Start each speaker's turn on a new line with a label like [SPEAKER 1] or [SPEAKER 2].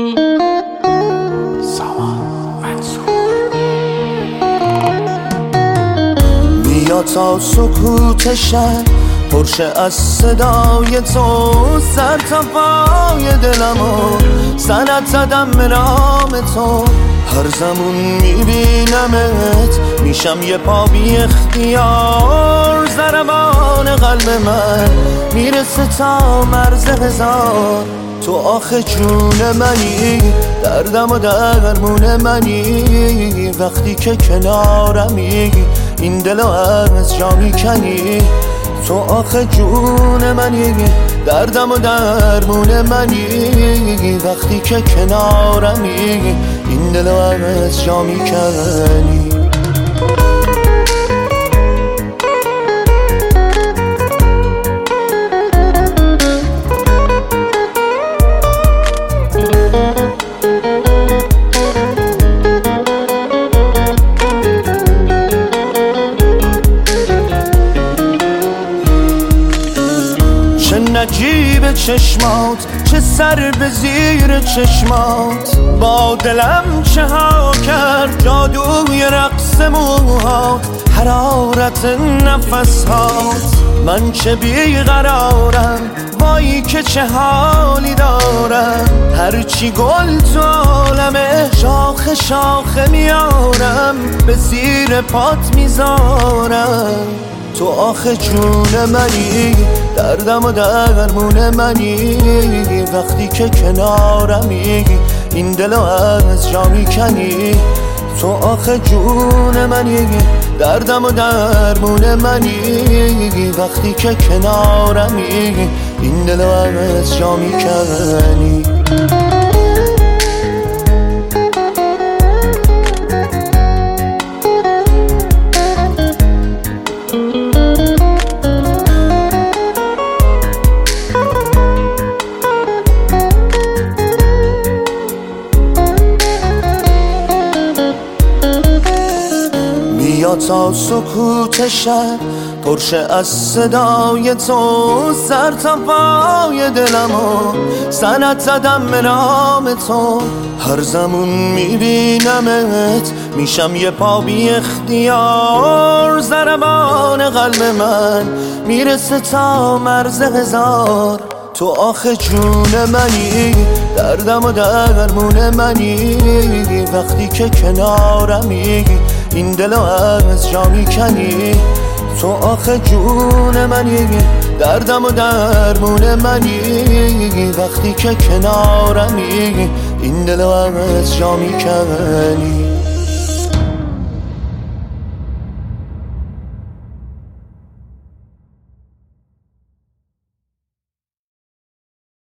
[SPEAKER 1] بیا تا سکوت شب پرشه از صدای تو، سر تا پای دلمو سند زدم به نام تو. هر زمان میبینمت میشم یه پا بی اختیار، ضربان قلب من میرسه تا مرز هزار. تو آخه جون منی، دردم و درمون منی، وقتی که کنارمی این دلو از جا میکنی. تو آخه جون منی، دردم و درمون منی، وقتی که کنارمی این دلو از جا میکنی. چه نجیب چشمات، چه سر به زیر چشمات، با دلم چه ها کرد جادوی رقص موهات، حرارت نفسهات. من چه بیقرارم، وای که چه حالی دارم، هرچی گل تو عالمه شاخه شاخه میارم، به زیر پات میذارم. تو آخه جون منی، دردم و درمون منی، وقتی که کنارمی این دلو از جا میکنی. تو آخه جون منی، دردم و درمون منی، وقتی که کنارمی این دلو از جا میکنی. بیا تا سکوت شب پرشه از صدای تو، سر تا پای دلمو سند زدم به نام تو. هر زمان میبینمت میشم یه پا بی اختیار، ضربان قلب من میرسه تا مرز هزار. تو آخه جون منی، دردم و درمون منی، وقتی که کنارمی این دلو از جا میکنی. تو آخه جون منی، دردم و درمون منی، وقتی که کنارمی این دلو از جا میکنی.